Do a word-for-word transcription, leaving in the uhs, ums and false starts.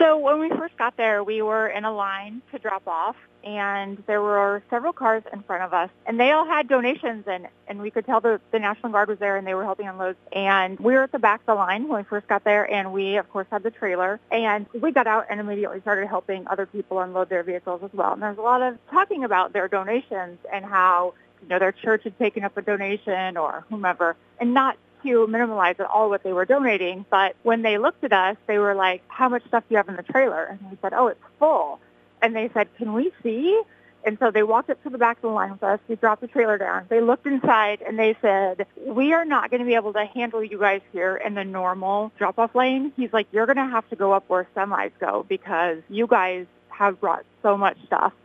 So when we first got there, we were in a line to drop off, and there were several cars in front of us, and they all had donations, and, and we could tell the, the National Guard was there, and they were helping unload. And we were at the back of the line when we first got there, and we, of course, had the trailer. And we got out and immediately started helping other people unload their vehicles as well. And there's a lot of talking about their donations and how, you know, their church had taken up a donation or whomever, and not to minimalize at all what they were donating. But when they looked at us, they were like, how much stuff do you have in the trailer? And we said, oh, it's full. And they said, can we see? And so they walked up to the back of the line with us. We dropped the trailer down. They looked inside, and they said, we are not going to be able to handle you guys here in the normal drop-off lane. He's like, you're going to have to go up where semis go because you guys have brought so much stuff.